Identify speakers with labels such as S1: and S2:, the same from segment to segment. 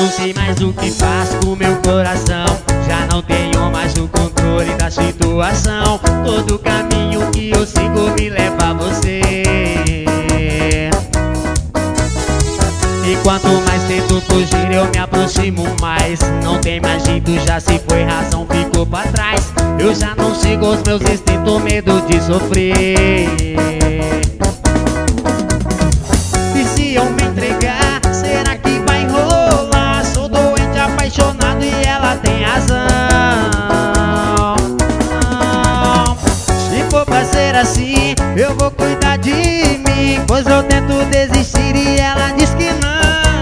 S1: não sei mais o que faço com meu coração. Já não tenho mais o controle da situação. Todo caminho que eu sigo me leva a você. E quanto mais tento fugir, eu me aproximo mais. Não tem mais jeito, já se foi, razão ficou pra trás. Eu já não sigo os meus instintos, medo de sofrer. E se eu me entregar, será que vai rolar? Sou doente, apaixonado e ela tem razão. Se for pra ser assim, eu vou cuidar de mim, pois eu tento desistir e ela diz que não.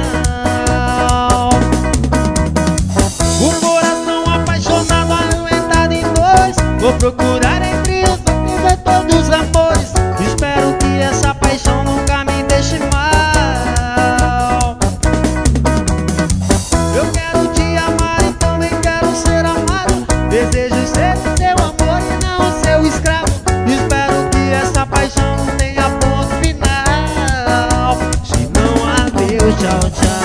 S1: O coração apaixonado, adoentado em dois. Vou procurar entre os homens de todos os amores. Espero que essa paixão nunca me deixe mal. Eu quero te amar e também quero ser amado. Desejo ser seu amor e não seu escravo. Espero que essa paixão não tenha ponto final. Se não, adeus, tchau, tchau.